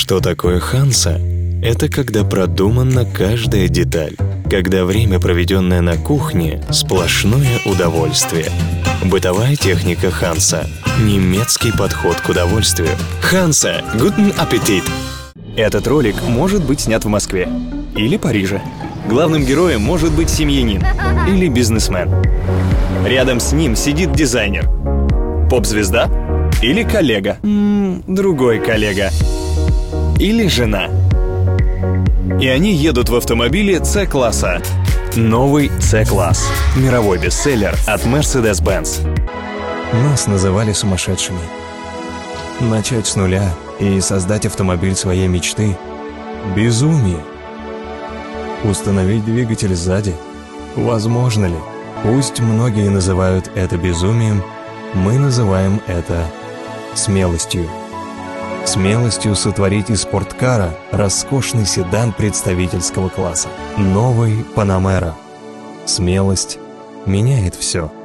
Что такое Ханса? Это когда продумана каждая деталь. Когда время, проведенное на кухне, сплошное удовольствие. Бытовая техника Ханса. Немецкий подход к удовольствию. Ханса, guten Appetit! Этот ролик может быть снят в Москве или Париже. Главным героем может быть семьянин или бизнесмен. Рядом с ним сидит дизайнер. Поп-звезда или коллега. Другой коллега. Или жена. И они едут в автомобиле C-класса. Новый C-класс. Мировой бестселлер от Mercedes-Benz. Нас называли сумасшедшими. Начать с нуля и создать автомобиль своей мечты – безумие. Установить двигатель сзади – возможно ли? Пусть многие называют это безумием, мы называем это смелостью. Смелостью сотворить из спорткара роскошный седан представительского класса. Новый Панамера. Смелость меняет все.